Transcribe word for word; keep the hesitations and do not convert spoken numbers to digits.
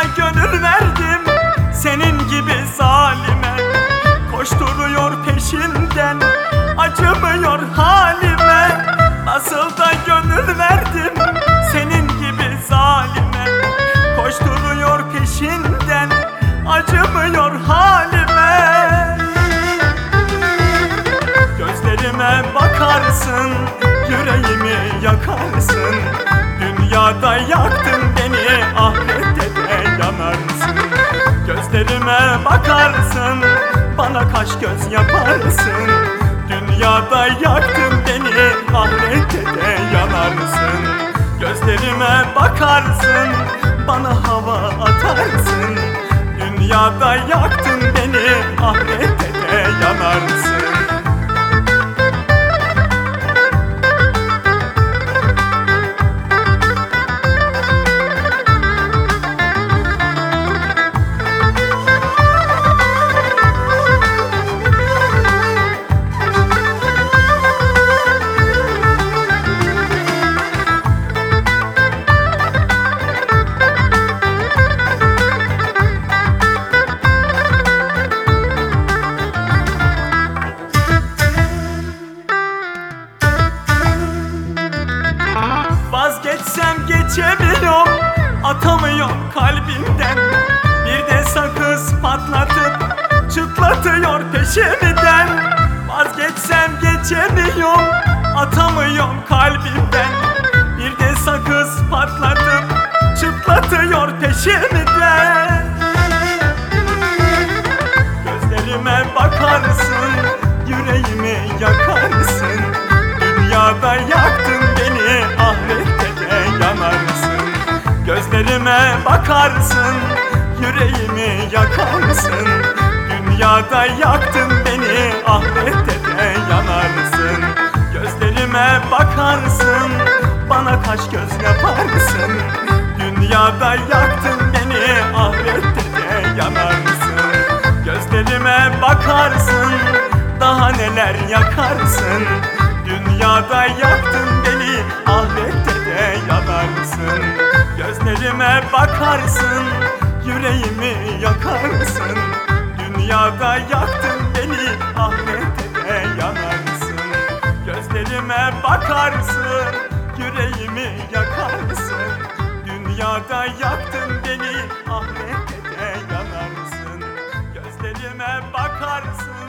da gönül verdim senin gibi zalime. Koşturuyor peşinden, acımıyor halime. Nasıl da gönül verdim senin gibi zalime. Koşturuyor peşinden, acımıyor halime. Gözlerime bakarsın, yüreğimi yakarsın. Dünyada yaktın beni, ahirette de yanarsın. Gözlerime bakarsın, bana kaş göz yaparsın. Dünyada yaktın beni, ahirette de yanarsın. Gözlerime bakarsın, bana hava atarsın. Dünyada yaktın beni, ahirette de yanarsın. Vazgeçsem geçemiyorum, atamıyorum kalbimden. Bir de sakız patlatıp çıtlatıyor peşimden. Vazgeçsem geçemiyorum, atamıyorum kalbimden. Bir de sakız patlatıp çıtlatıyor peşimden. Gözlerime bakarsın, yüreğimi yakarsın. Dünyada yaktın beni, ahirette de yanarsın. Gözlerime bakarsın, yüreğimi yakarsın. Dünyada yaktın beni, ahirette de yanarsın. Gözlerime bakarsın, bana kaş göz yaparsın. Dünyada yaktın beni, ahirette de yanarsın. Gözlerime bakarsın, daha neler yakarsın. Dünyada yaktın beni, ahirette de yanarsın. Gözlerime bakarsın, yüreğimi yakarsın. Dünyada yaktın beni, ahirette de yanarsın. Gözlerime bakarsın, yüreğimi yakarsın. Dünyada yaktın beni, ahirette de yanarsın. Gözlerime bakarsın.